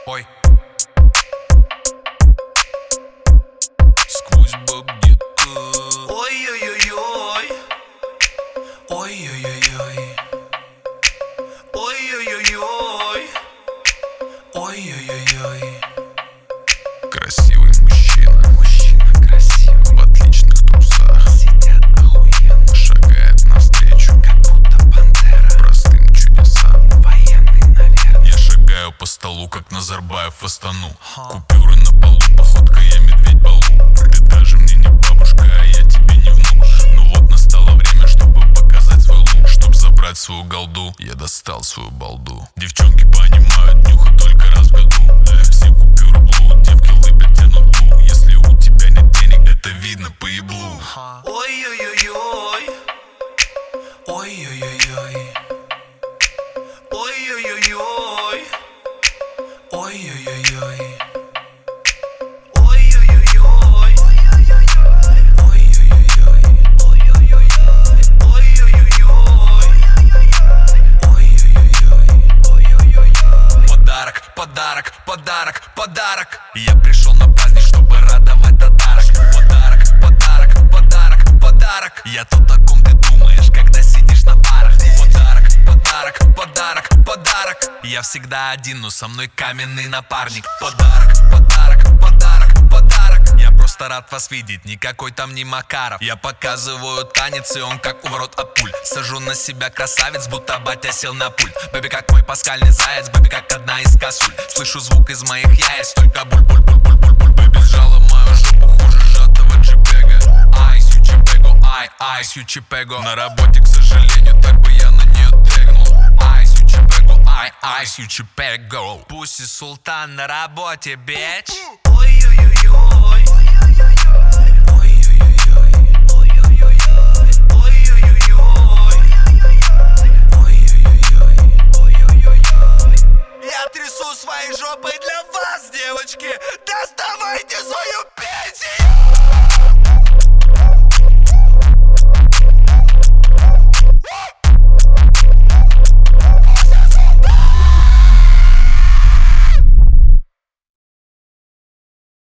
Ой. Сквозь баб-гетто. Ой-ой-ой-ой. Ой-ой-ой-ой. Ой-ой-ой-ой. Ой-ой-ой-ой. Красивый мужчина, красивый, в отличных трусах, сидят охуенно, шагает навстречу, как будто пантера, простым чудесам. военный, наверное. Я шагаю по столу, как Назарбаев в Астану. Купюры на полу, походка, я медведь Балу. Ты даже мне не бабушка, а я тебе не внук. Ну вот настало время, чтобы показать свой лук. Чтоб забрать свою голду, я достал свою балду. Девчонки понимают, нюха только раз в году. Все купюры блуд, девки лыбят, тянут лу. Если у тебя нет денег, это видно по еблу. Ой-ой-ой-ой. Ой-ой-ой-ой. Ой-ой-ой-ой. Ой-ой-ой-ой. Ой-ой-ой-ой. Подарок, подарок, подарок, подарок. Я пришел на праздник, чтобы радовать подарок. Подарок, подарок, подарок, подарок. Я тот, о ком ты думаешь, когда сидишь на парах. Подарок, подарок, подарок, подарок. Я всегда один, но со мной каменный напарник. Подарок, подарок, подарок, подарок. Я просто рад вас видеть, никакой там не Макаров. Я показываю танец, и он как у ворот от пуль. Сажу на себя красавец, будто батя сел на пульт. Бэби как мой пасхальный заяц, бэби как одна из косуль. Слышу звук из моих яиц, только буль-буль-буль-буль-буль-буль. Бэби сжала мою жопу хуже сжатого джипега. Айс, ючипего, айс, ючипего. На работе, к сожалению, так бы я на нее тегнул. Айс, ючипего, айс, ючипего. Пусть и султан на работе, бич. Ой-ой-ой-ой. Я трясу своей жопой для вас, девочки. Доставайте свой